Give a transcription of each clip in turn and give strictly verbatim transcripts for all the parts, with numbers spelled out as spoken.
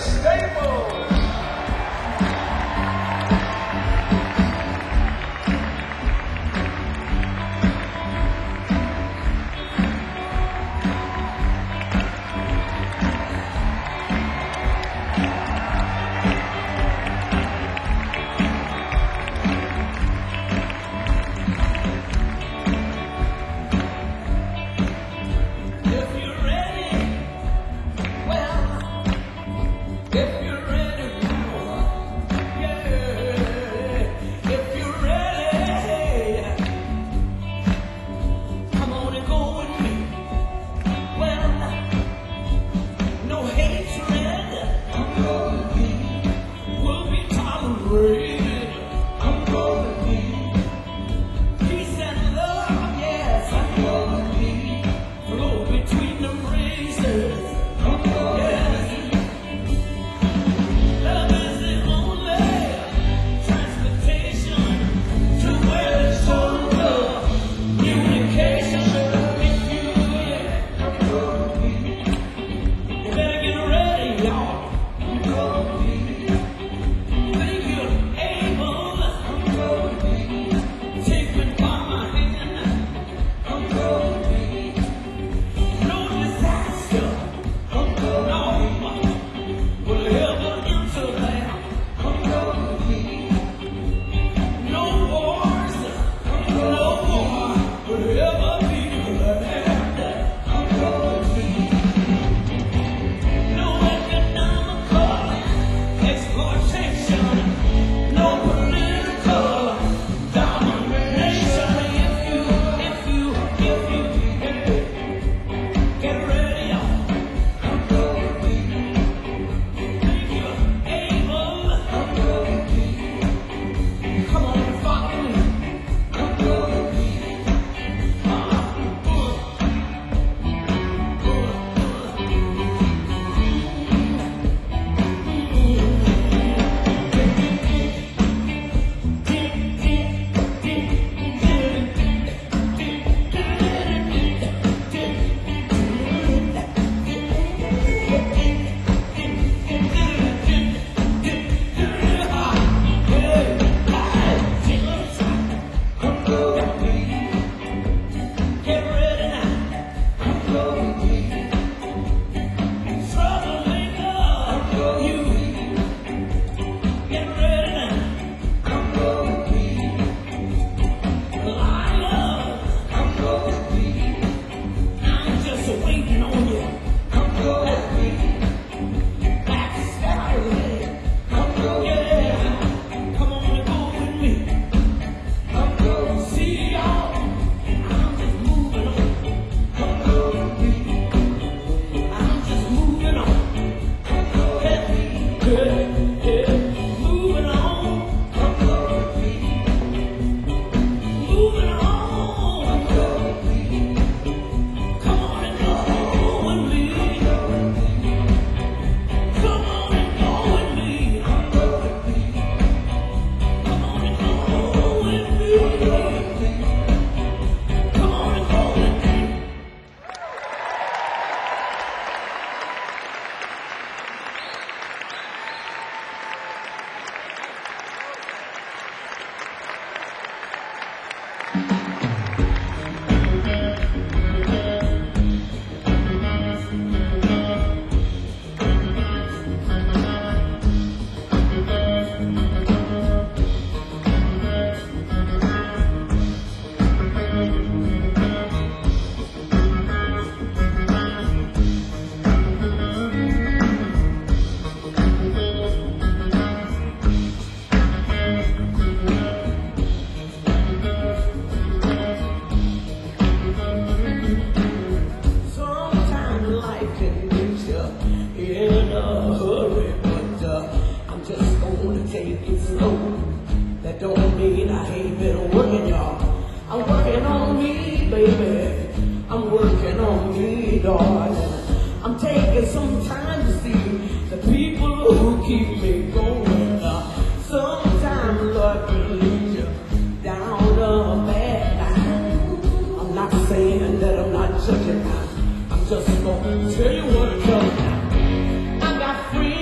Just gonna tell you what it comes. I got friends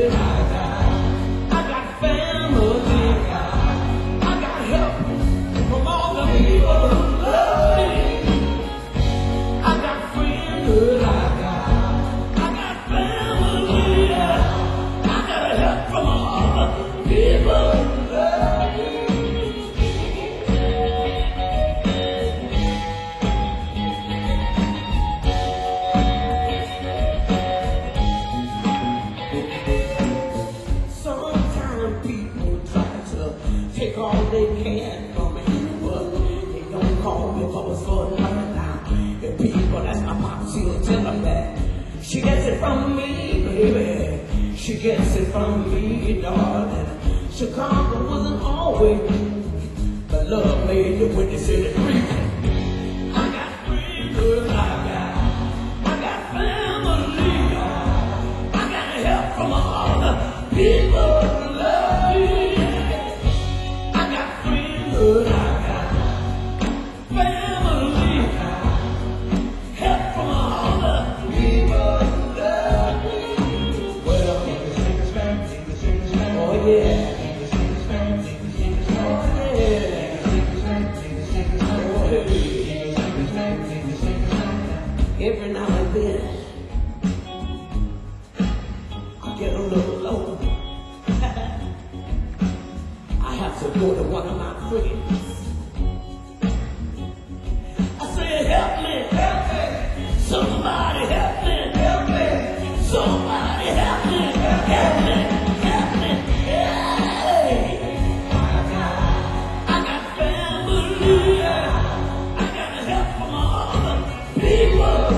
She gets it from me, baby. She gets it from me, darling. Chicago wasn't always, but love made the witness in the creek. I got friends, girl, I got, I got family. I got help from all the people who love me. I got friends, girl, I got family. Help from all the people. Every now and then, I get a little low. I have to go to one of my friends. I say, help me, help me. Somebody help me, help me. Somebody help me, help me, help me. Hey. I got family. I got help from all the people.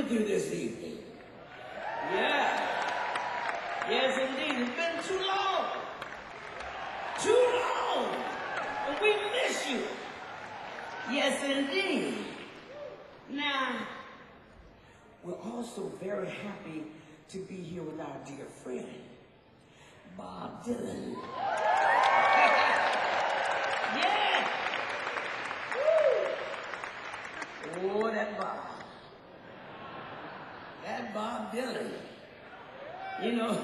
with you this evening. Yeah. Yes, indeed. It's been too long. Too long. And we miss you. Yes, indeed. Now, we're also very happy to be here with our dear friend, Bob Dylan. Yeah. Woo. Oh, that Bob. That Bob Dylan. You know,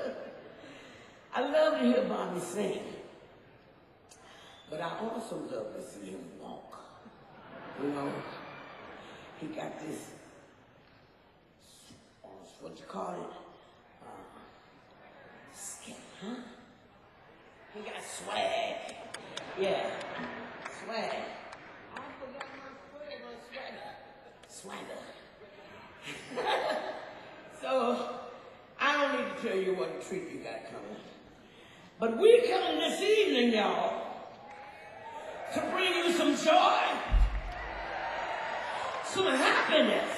I love to hear Bobby sing, but I also love to see him walk. You know, he got this, uh, what you call it, uh, skin, huh? He got swag. Yeah, swag. I forgot my swag, my swagger. Swagger. So, I don't need to tell you what treat you got coming. But we coming this evening, y'all, to bring you some joy, some happiness,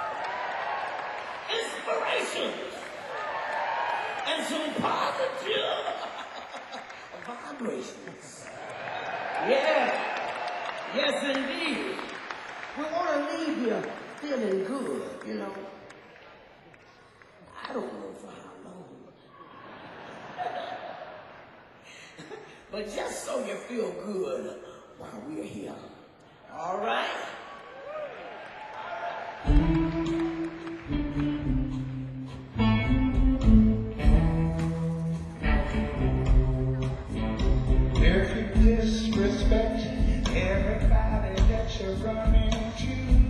inspiration, and some positive vibrations. Yeah, yes indeed. We want to leave you feeling good, you know. I don't know for how long. But just so you feel good while we're here. All right? If you disrespect everybody that you're running to,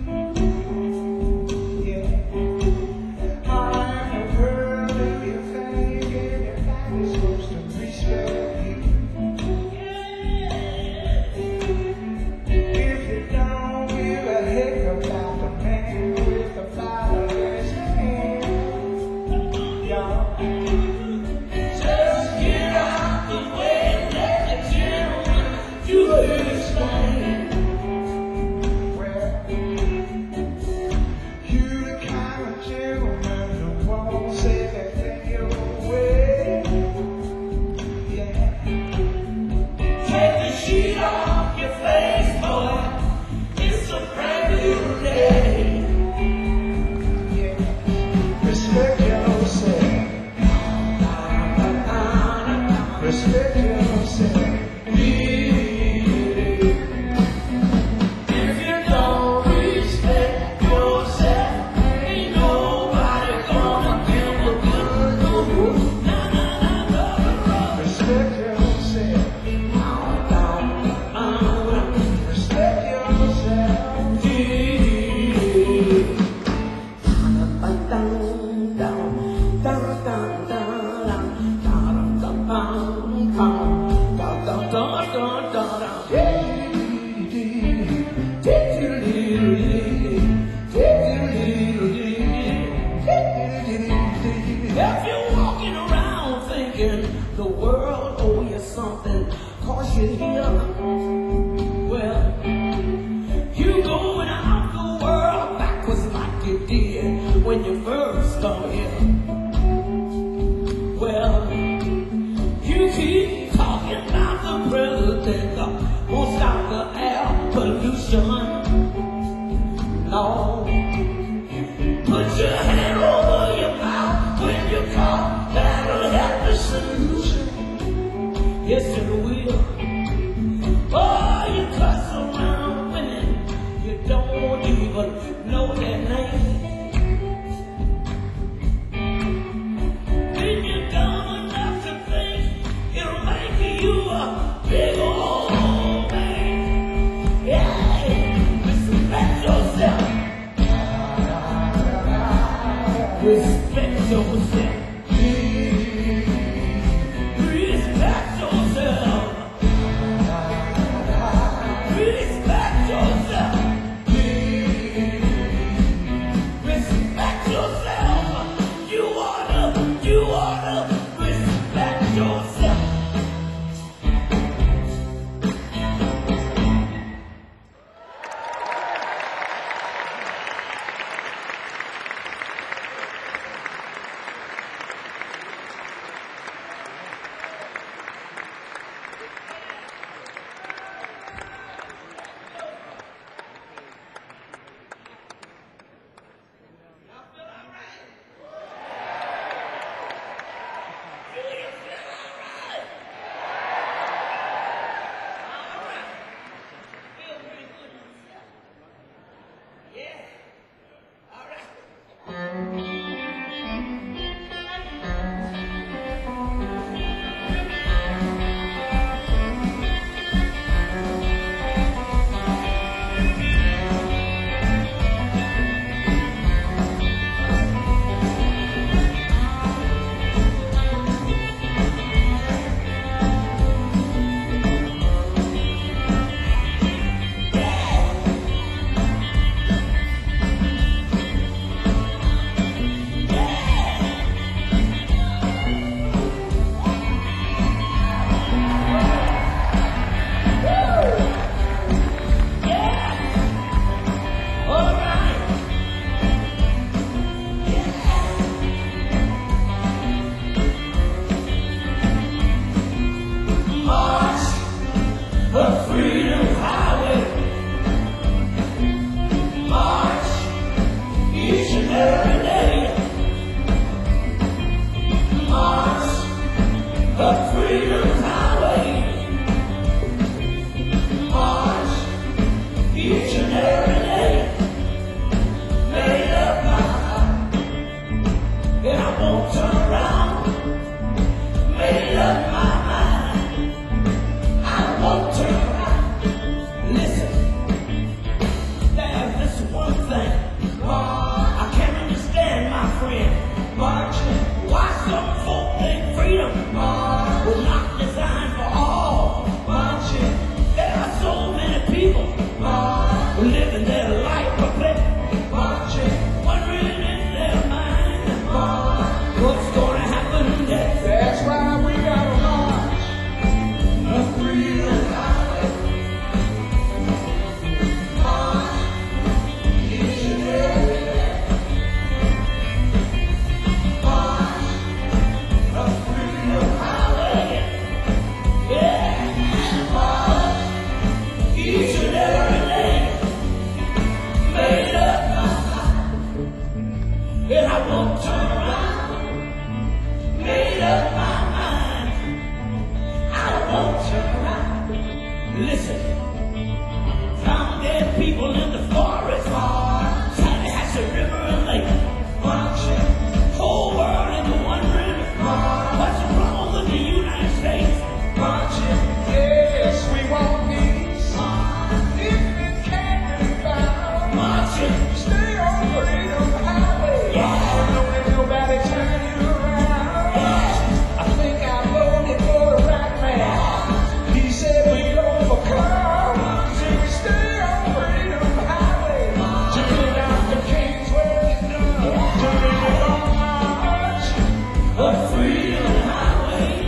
and I won't turn around. Made up my mind, I won't turn around. Listen, found dead people in the forest, Tallahatchie River and Lake, marching, whole world is wondering what's wrong with the United States. Marching, yes, we want peace. If it can't be found, Marching, stay on Freedom Highway. yeah, Don't let nobody turn you around. I think I voted for the right man. He said we'd overcome. So we stay on Freedom Highway. To bring out the Kingsway. To bring it on my march. a freedom highway.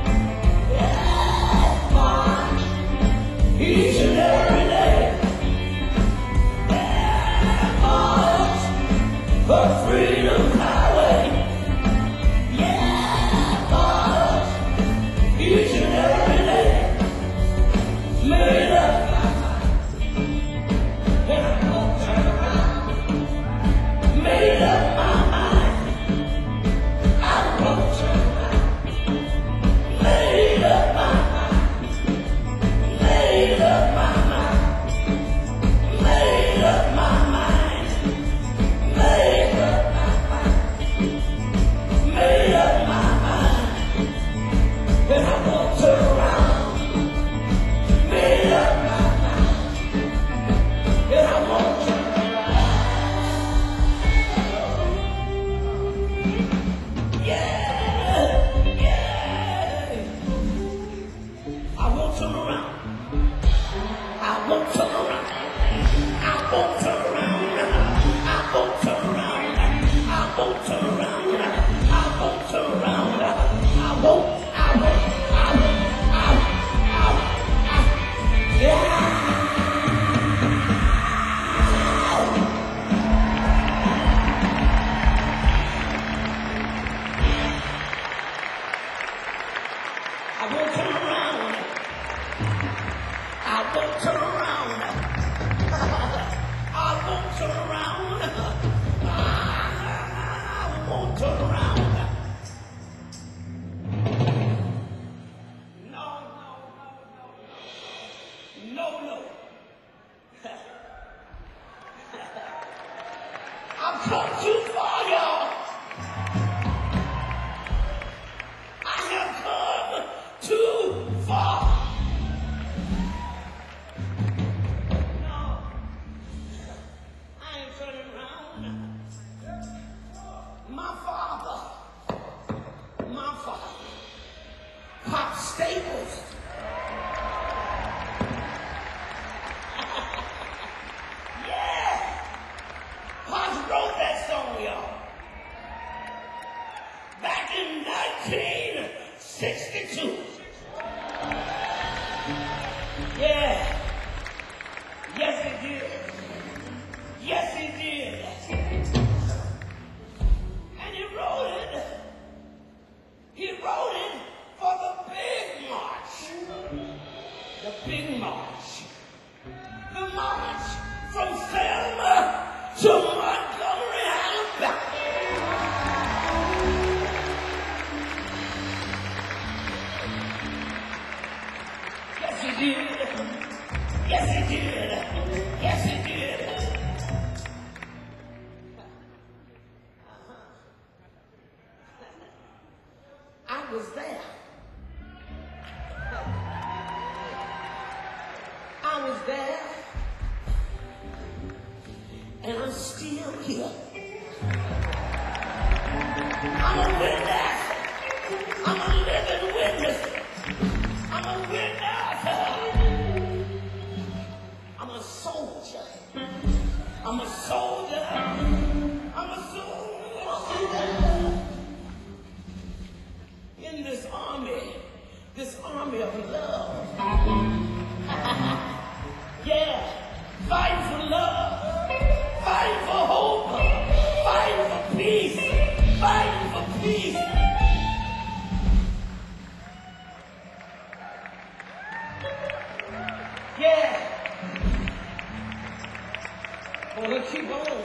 Yeah, march each and every day. Yeah, march a freedom highway. Yeah, march each and every day. Made up my mind, and I won't turn around. Made up my mind, I won't turn around. Made up my mind, made up my mind, made up my mind, made up my mind, made up my mind, and I won't turn around. Made up my mind, and I won't turn around. Yeah, yeah. I won't turn around. I won't turn around. I won't turn around. I won't turn around. I won't turn around. I won't turn around. I won't. I won't. I won't. I won't. I won't. Yeah. I won't turn around. I won't turn around. I won't turn around. I won't turn around. No, no, no, no. No, no. I've come too far, y'all. I have come too far. No, I ain't turning around. My father, my father, Pop Staples. Yeah, Pops wrote that song, y'all, back in nineteen sixty-two. Yeah. Yes, he did. Yes, he did. And he wrote it. He wrote it for the big march. The big march. The march from Selma to Montgomery, Alabama. Yes, he did. Yes, he did. Yes, he did. I was there. I was there. And I'm still here. I'm a witness. I'm a living witness. I'm a witness. I'm a soldier. I'm a soldier. I'm a soldier. In this army, this army of love. Yeah, fighting for love, fighting for hope, fighting for peace, fighting for peace. Yeah. Well, let's keep on.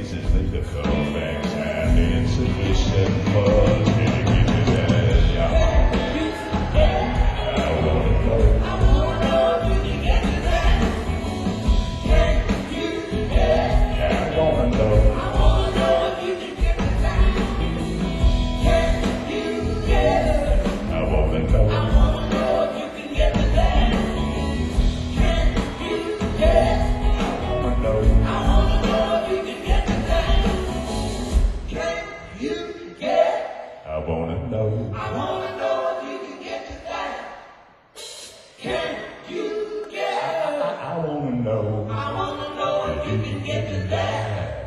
faces, leave the Fairfax and insufficient funds. Can you give me that? Yeah. I wanna know. I wanna know if you can get to that. Can you get? Yeah, I wanna know. I wanna know if you can get to that. Can you get? I wanna know. I wanna know if you can get to that. Can you get? I wanna know. I wanna know if you can get to that. Can you get? I wanna know. I wanna know if you can get to that. Can you get? I wanna know. I wanna know if you can get to that.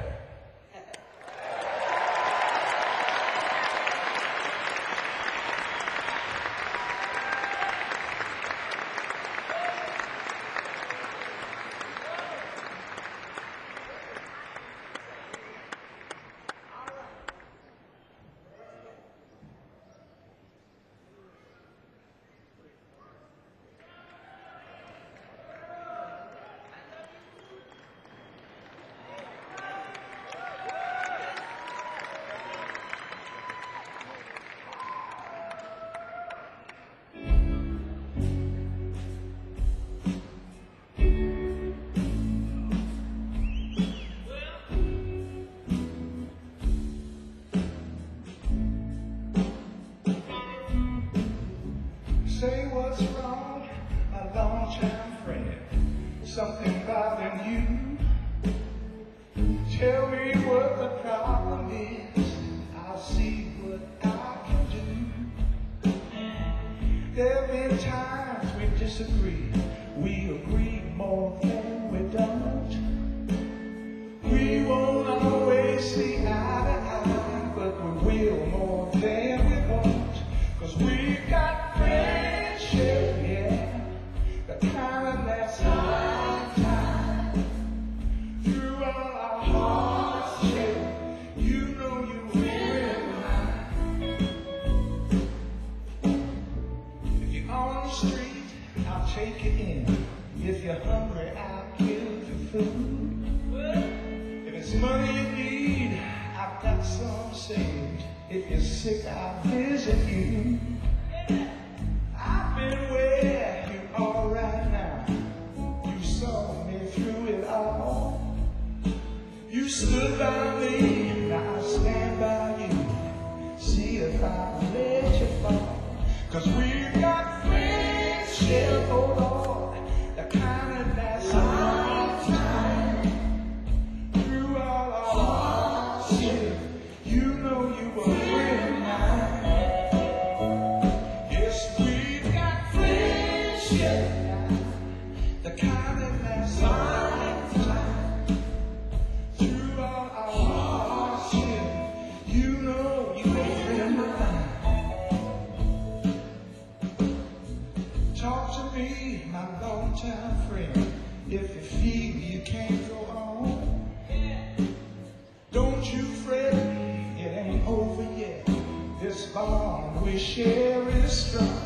Say what's wrong, my long-time friend. Something bothering you. Tell me what the problem is. I'll see what I can do. There've been times we disagree. We agree more than we don't. We won't always see eye to eye, but we will more than we won't. 'Cause we've got friendship, yeah, the kind of lasts a lifetime. Through all our hardship, you know you will mine. If you're on the street, I'll take you in. If you're hungry, I'll give you food. If it's money you need, I've got some saved. If you're sick, I'll visit you. I've been where you are right now. You saw me through it all. You stood by me, now I stand by you. See if I let you fall. 'Cause we've got friendship, oh Lord, the kind that lasts a lifetime. Through all our hardship, you know you were a friend of mine. Yes, we've got friendship, the kind that lasts a lifetime. Through all our hardship, you know you were a friend of mine. Talk to me, my long-time friend, if you feel you can't go on. Don't you fret, it ain't over yet. This bond we share is strong.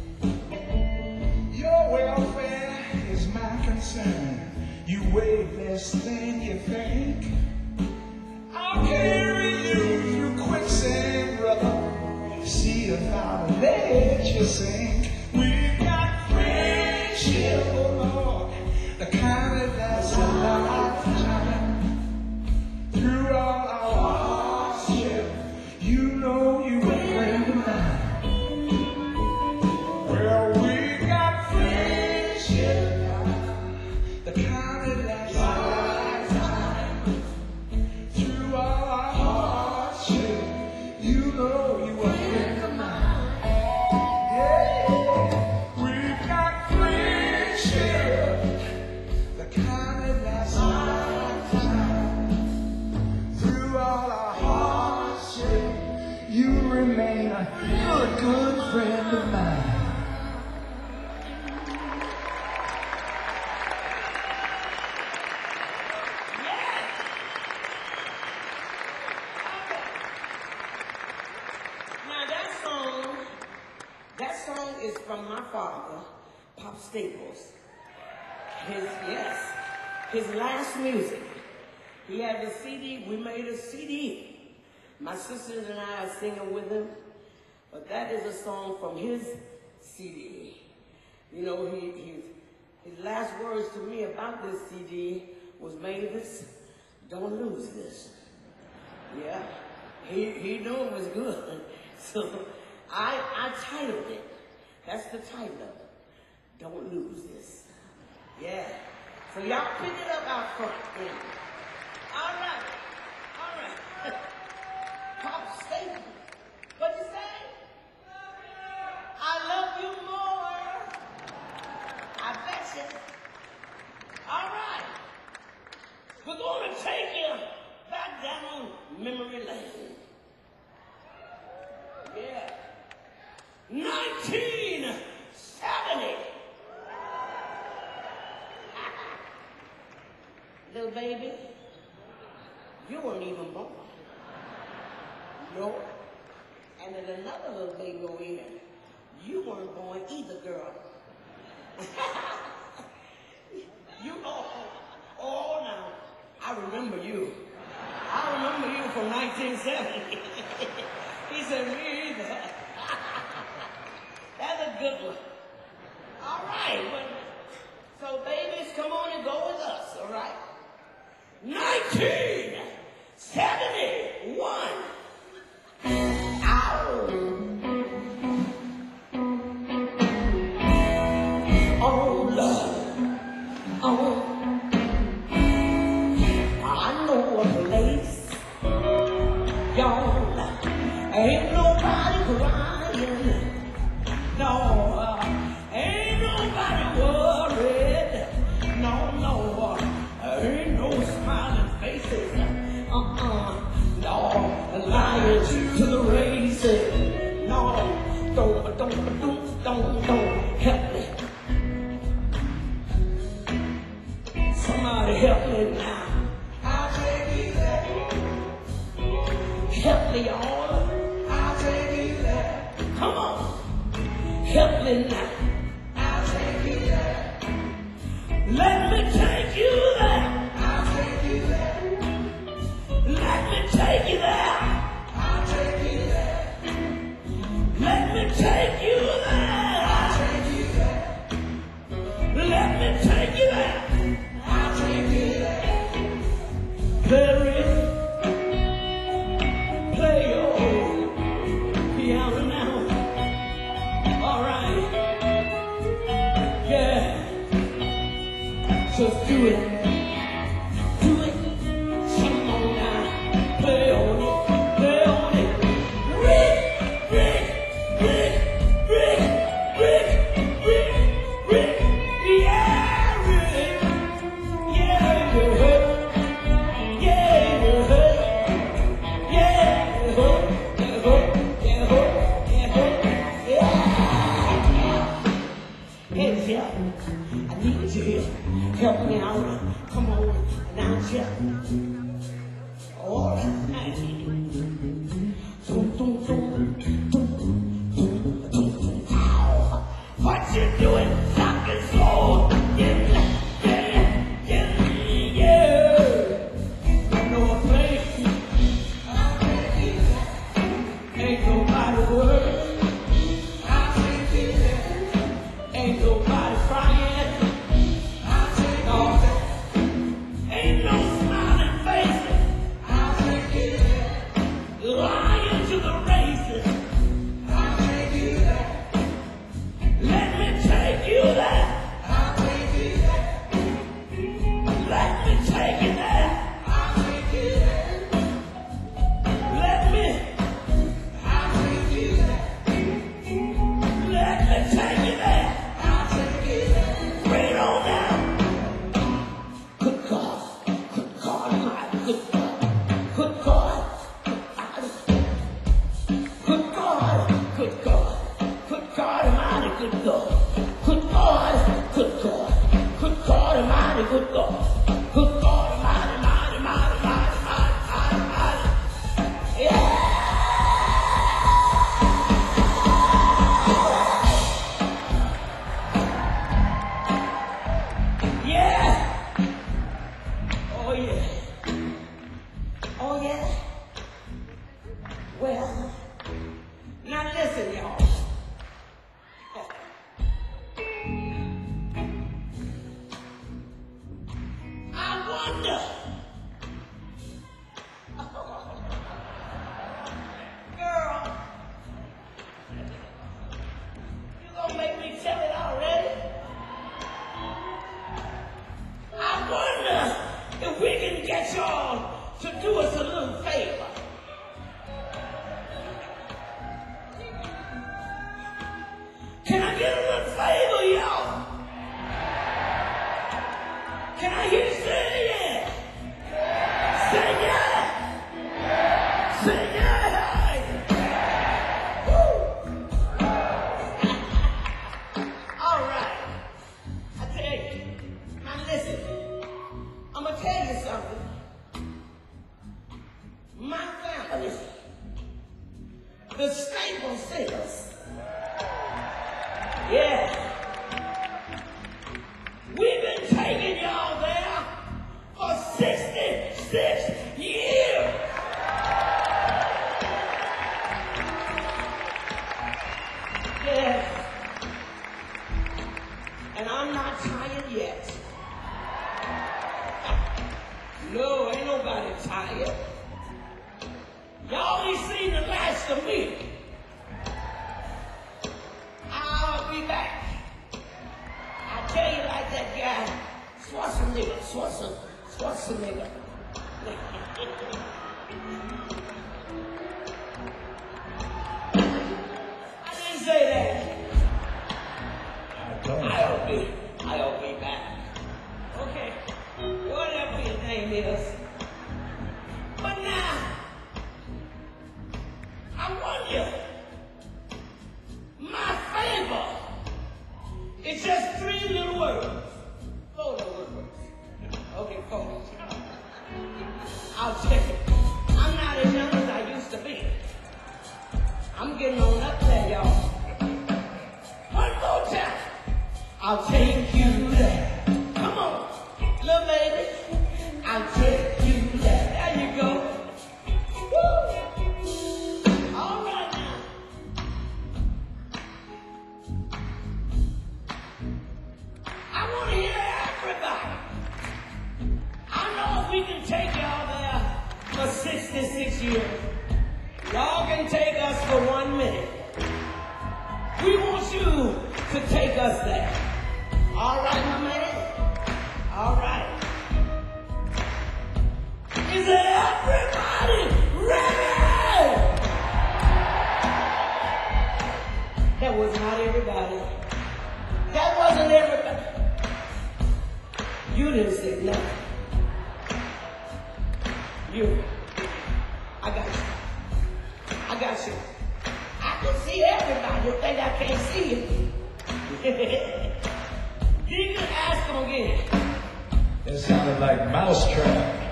Your welfare is my concern. You weigh less than you think. I'll carry you through quicksand, brother. See if I'll let you sink. We've got friendship, oh Lord, the kind that lasts a lifetime. Through all our hardship, you know you were a friend of mine. Well, we got friendship, the kind that lasts a lifetime. Through all our hardship, you know you were a friend of mine. Yeah, we've got friendship, the kind that lasts a lifetime. Through all our hardship, you remain a good, good friend of mine. Now that song, that song is from my father, Pop Staples. His, yes, his last music. He had the C D. We made a C D. My sisters and I are singing with him. But that is a song from his C D. You know, he, he, his last words to me about this C D was, Mavis, don't lose this. Yeah, he, he knew it was good. So I, I titled it. That's the title of it. Don't lose this. Yeah. So y'all pick it up out front. Yeah. All right. All right. Pop Staple. What'd you say? I love you more. I bet you. All right. We're going to take you back down memory lane. Yeah. nineteen seventy. Little baby, you weren't even born. No. And then another little baby over here, you weren't born either, girl. You oh, oh now, I remember you. I remember you from nineteen seventy. He said, me either. That's a good one. All right. Well, so babies, come on and go with us, all right? nineteen seventy-one. Ow. Oh, Lord. Oh. I know a place. Y'all, ain't nobody crying. No, uh, ain't nobody worried. No, no, uh, ain't no smiling faces. Uh-uh, no, lions to the races. No, don't, don't, don't, don't, don't help me. Somebody help me now. I'll take you there. Help me, y'all. I'll take you there. Come on. Help me now. I'll take you there. Let me take you there. I'll take you there. Let me take you there. I'll take you there. Let me take you there. I'll take you there. Let me take you there. I'll take you there. Play, play your piano now. All right. Yeah. Just do it. Do it. Come on now. Play on it. Play on it. Rick, Rick, Rick, Rick, Rick, Rick, Rick. Yeah, Rick. Yeah, you hurt. Yeah, you hurt. Yeah, you hurt. You hurt. You hurt. You hurt. Yeah. Hey, yeah. I need you here. Help me out. Come on. Now, yeah. All right. Dum, dum, dum, dum, dum, dum, dum. Ow. What you doing? Knocking slow. Yeah, yeah, yeah, yeah. I know a place. I'll take you there. Ain't nobody worried. I'll take you there. Ain't nobody crying. I'll take you there. Ain't no smiling faces. I'll take you there. wonder. Girl, you gonna make me tell it already? I wonder if we can get y'all to do us a little favor. Can I get a little favor, y'all? Can I hear you say yeah? Say yeah! Say yeah! Woo! All right. I tell you. Now listen. I'm going to tell you something. My family, the Staple Singers, yeah. We've been taking y'all there for sixty-six years. Yeah. And I'm not tired yet. No, ain't nobody tired. Y'all ain't seen the last of me. I'll be back. I tell you like that guy, Schwarzenegger, Schwarzenegger, Schwarzenegger. I didn't say that. I'll be, I'll be back. Okay, whatever your name is. But now, I wonder, my favor. It's just three little words. Four little words. Okay, four. I'll check it. I'm not as young as I used to be. I'm getting on up there, y'all. One more time. I'll take you there. Come on, little baby. I'll take you there. There you go. Woo! All right now. I want to hear everybody. I know if we can take y'all there for sixty-six years, y'all can take us for one minute. We want you to take us there. All right, my man? All right. Is everybody ready? That was not everybody. That wasn't everybody. You didn't say nothing. You. I got you. I got you. I can see everybody. You think I can't see you? You can ask them again. It sounded like Mousetrap.